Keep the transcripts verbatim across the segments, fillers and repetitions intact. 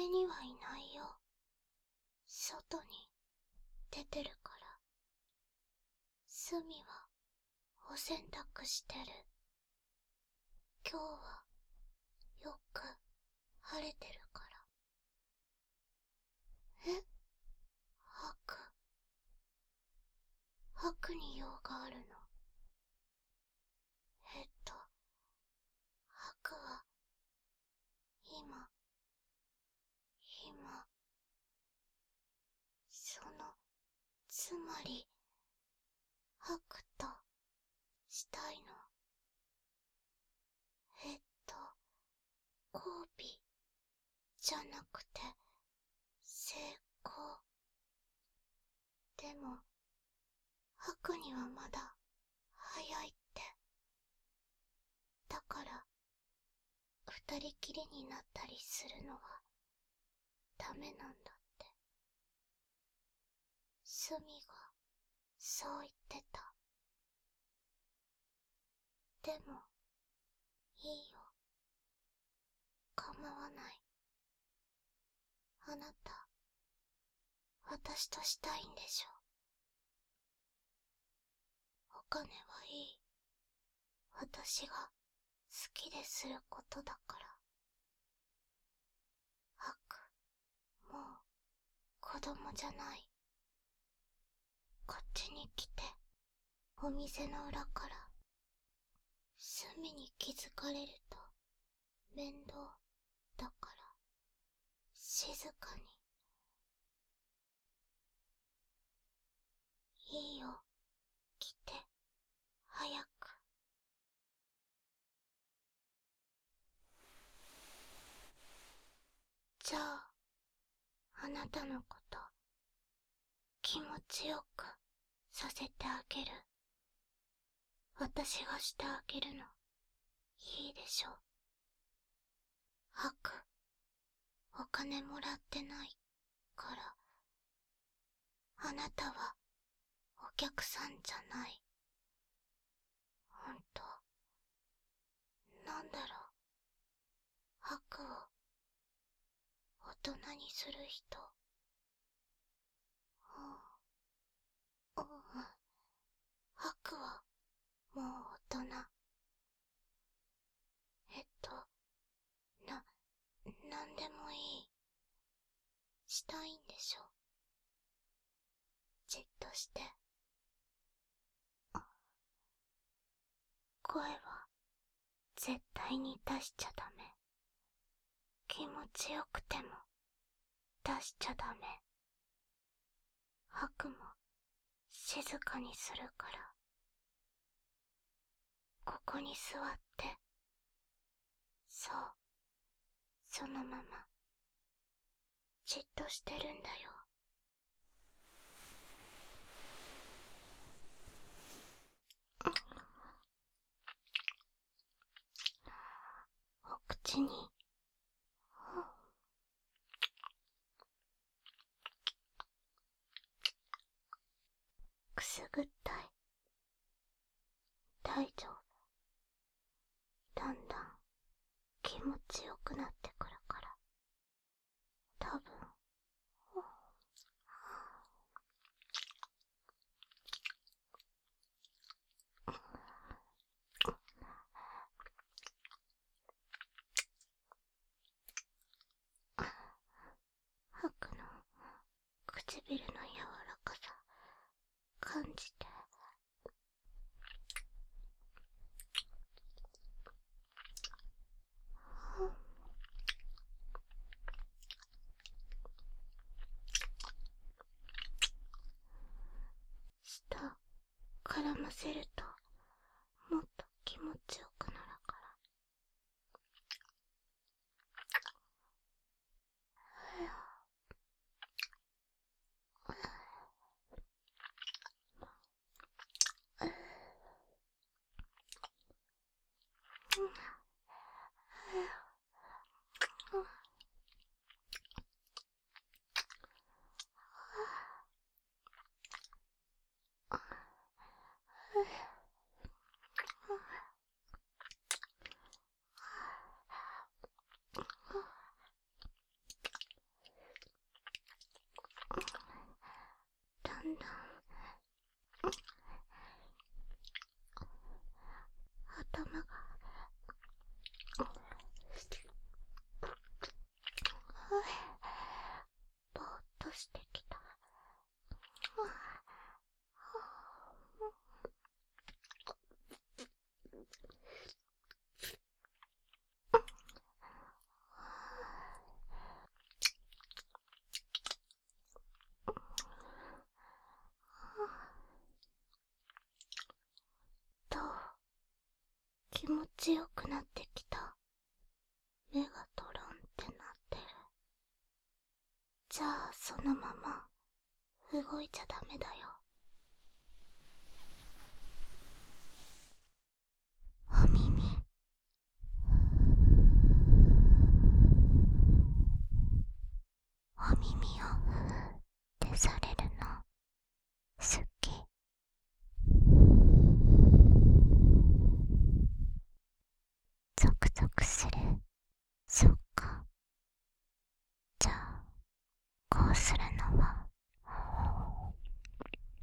家にはいないよ。外に出てるから。スミはお洗濯してる。今日はよく晴れてるから。え？ハク。ハクに用があるの？えっと、ハクは、今、今、その、つまり、ハクと、したいの。えっと、交尾、じゃなくて、成功。でも、ハクにはまだ、早いって。だから、二人きりになったりするのは、ダメなんだって。スミが、そう言ってた。でも、いいよ。構わない。あなた、私としたいんでしょ。お金はいい。私が好きですることだから。ハク、もう子供じゃない。こっちに来て、お店の裏から。隅に気づかれると面倒だから、静かに。いいよ、来て、早く。じゃあ、あなたのこと、気持ちよくさせてあげる。私がしてあげるの、いいでしょ。ハク、お金もらってないから、あなたはお客さんじゃない。ほんと、なんだろう、ハクを大人にする人。うん、うん、ハクはもう大人。えっと、な、なんでもいい。したいんでしょ。じっとして。声は絶対に出しちゃダメ。気持ちよくても出しちゃダメ。ハクも静かにするから。ここに座って。そう、そのままじっとしてるんだよ。お口にくすぐったい。大丈夫。だんだん気持ちよくなってくるから。多分。ハクの唇の柔らかさ感じて。舌絡ませるともっと気持ちよくなるから。 ちよくなってきた。目がトロンってなってる。じゃあそのまま動いちゃダメだよ。お耳、お耳をふーってされるの好き。ゾクゾクする。そっか。じゃあこうするのは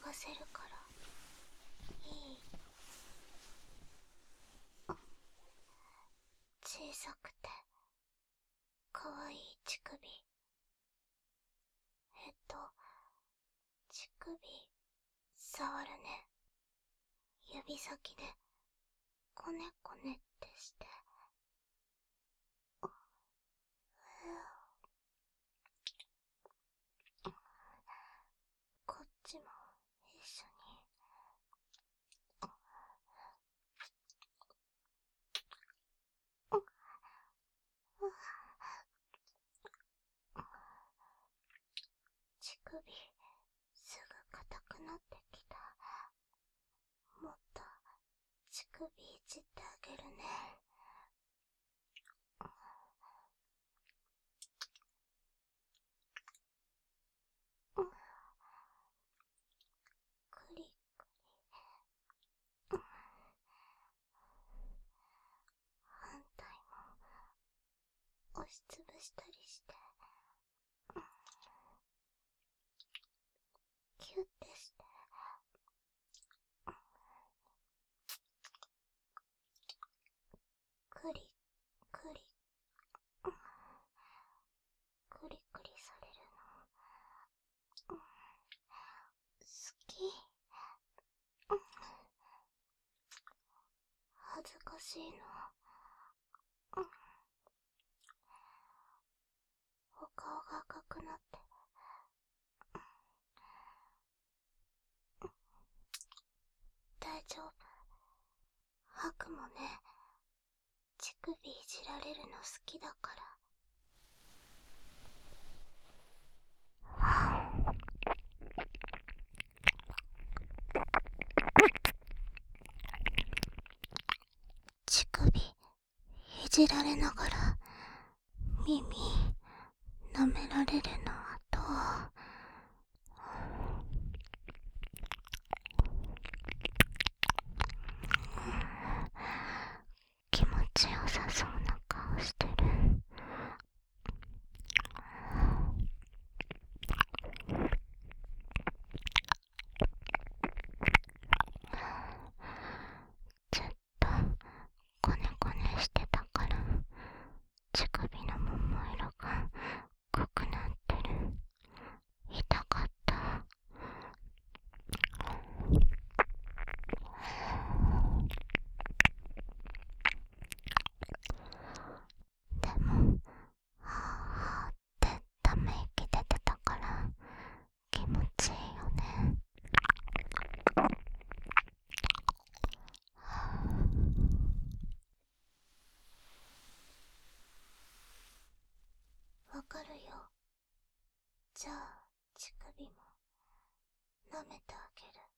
がせるからいい。小さくてかわいい乳首。えっと乳首触るね。指先でこねこねってして。こっちも一緒に。乳首すぐ硬くなってきた。もっと乳首いじってあげるね。クリクリ。反対も押しつぶしたりして。キュッてして。クリクリクリクリされるの好き。恥ずかしいの。お顔が赤くなってる。大丈夫。ハクもね、乳首いじられるの好きだから。乳首いじられながら耳舐められるのはどう？気持ちよさそうな顔してる。ずっとコネコネしてたから乳首の桃色が濃くなってる。痛かった。でもはぁってため息出てたから気持ちいいよね。わかるよ。じゃあ乳首も舐めてあげる。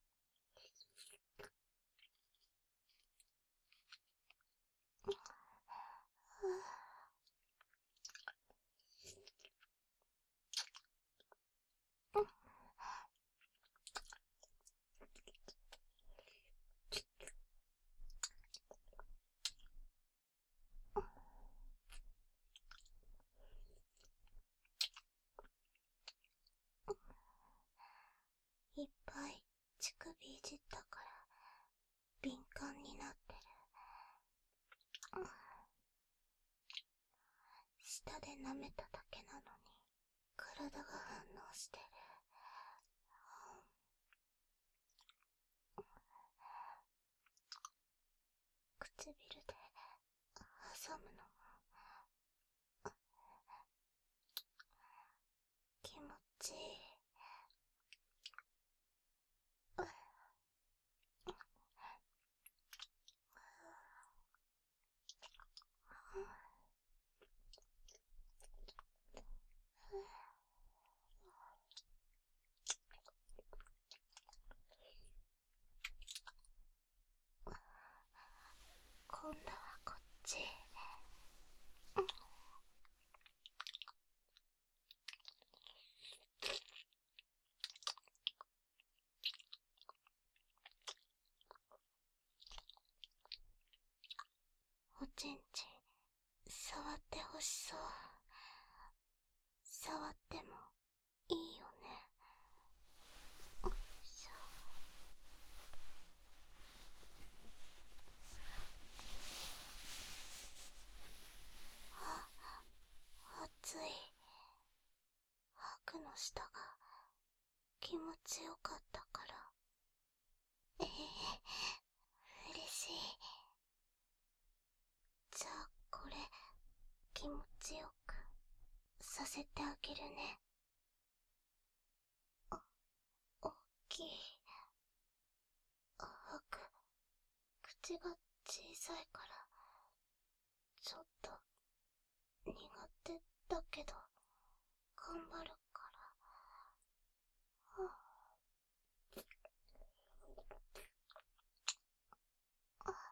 いっぱい乳首いじったから敏感になってる。舌で舐めただけなのに体が反応してる。唇で挟むのも気持ちいい。今度はこっち。おちんちん触ってほしそう。触ってもいいよね。よいしょ。 僕の舌が気持ちよかったから。ええ、嬉しい。じゃあこれ気持ちよくさせてあげるね。あ、おっきい。あ、く、口が小さいからちょっと苦手だけど頑張るから。はあ、あ、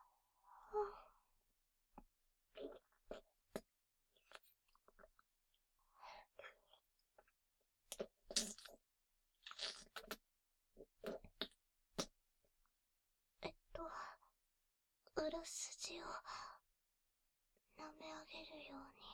えっと裏筋を舐め上げるように。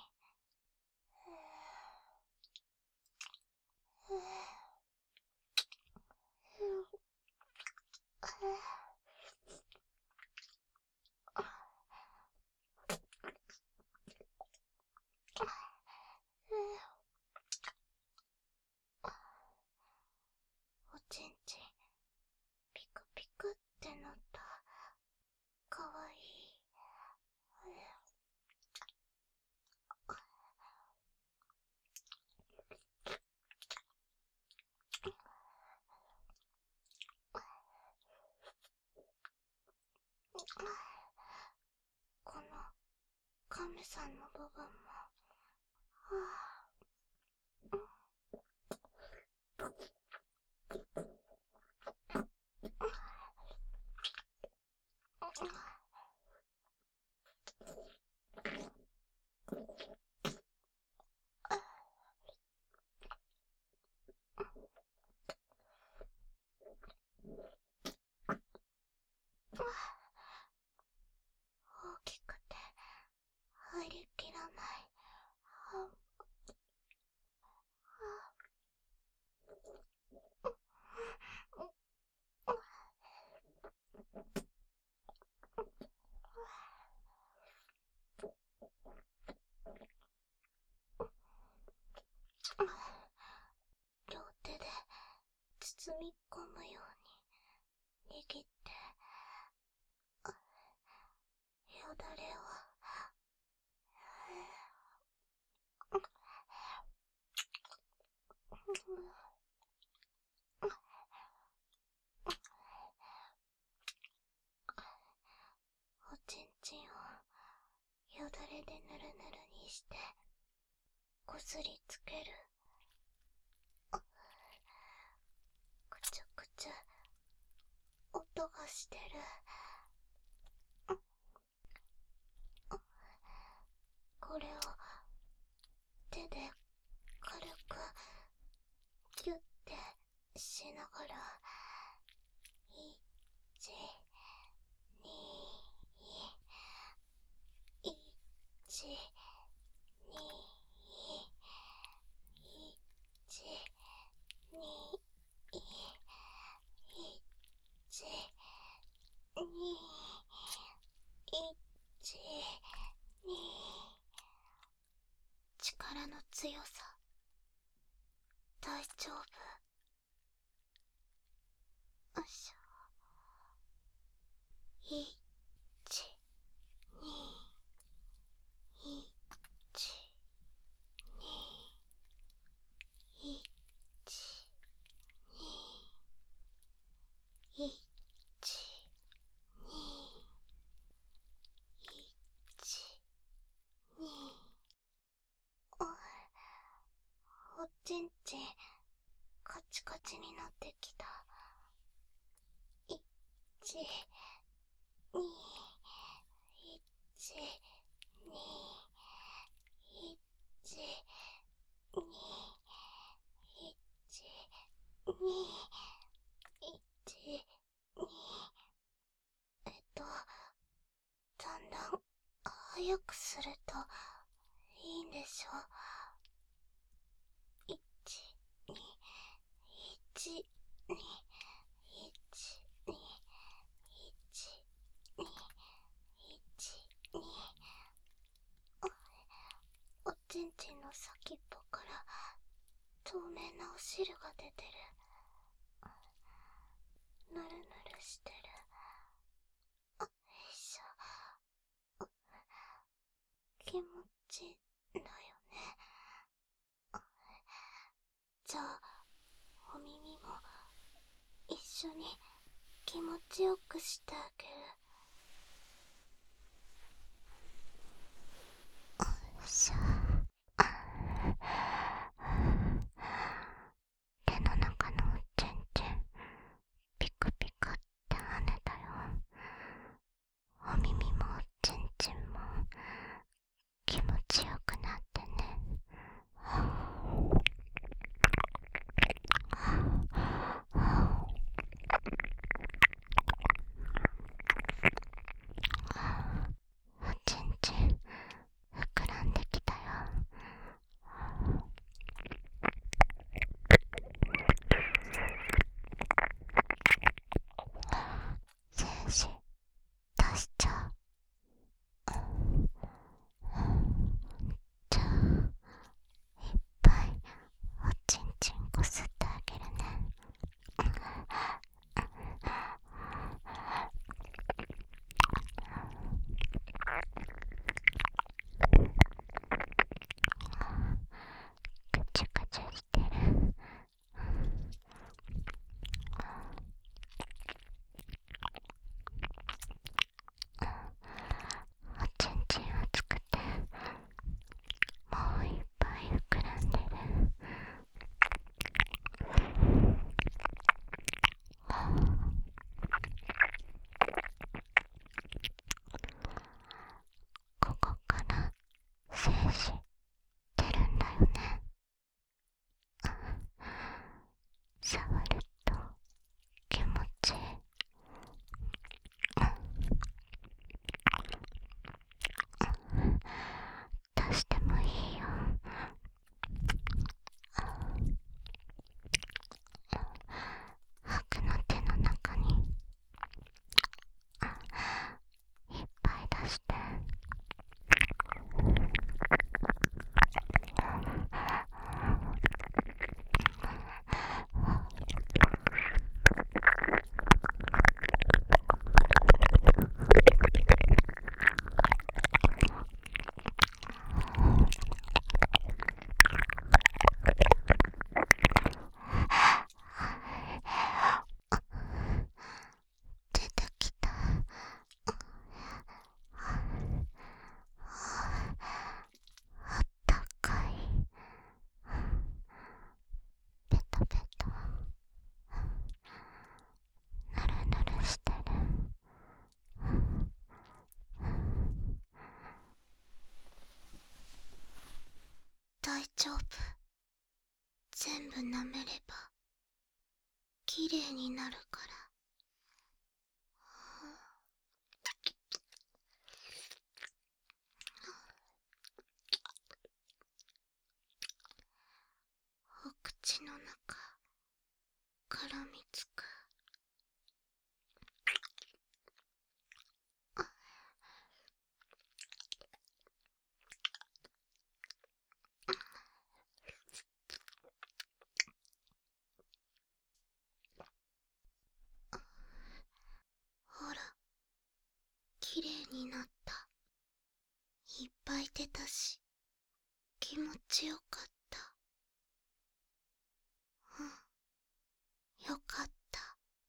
おちんちんピクピクってなった。かわいい。この亀さんの部分も。はあ、大きくて入りきらない。はあ、両手で包み込むように握って、よだれを。おちんちんをよだれでぬるぬるにしてこすりつける。くちゅくちゅ音がしてる。これを手で軽くギュッてしながら、いち、に、いち、に、いち、に、いち、に、いち、に。力の強さ大丈夫？よいしょ。いち、に、いち、に、いち、に、いち、に、いち、に。お、おちんちんカチカチになってきた。いち、に、いち、に、いち、に、いち、に、いち、に。えっと、だんだん早くするといいんでしょ。いち、に、いち、に、いち、に、いなお汁が出てる。ぬるぬるしてる。よいしょ。気持ちいいだよね。じゃあお耳も一緒に気持ちよくしてあげる。よいしょ。手の中のおちんちんピクピクって跳ねたよ。お耳もおちんちんも気持ちよくなってね。おちんちん膨らんできたよ。精子出しちゃう。じゃあいっぱいおちんちんこすってあげるね。ぐちゅぐちゅしてる。おちんちん熱くてもういっぱい膨らんでる。ここから精子出るんだよね。触ると気持ちいい。出してもいいよ。ハクの手の中にいっぱい出して。出てきた。あったかい。ペトペトぬるぬるしてる。大丈夫。全部舐めればきれいになるから。お口の中絡みつく。ほらきれいになった。いっぱい出たし気持ちよかっ